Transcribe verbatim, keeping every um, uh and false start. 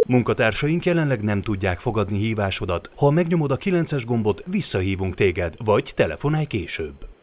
Munkatársaink jelenleg nem tudják fogadni hívásodat. Ha megnyomod a kilences gombot, visszahívunk téged, vagy telefonálj később.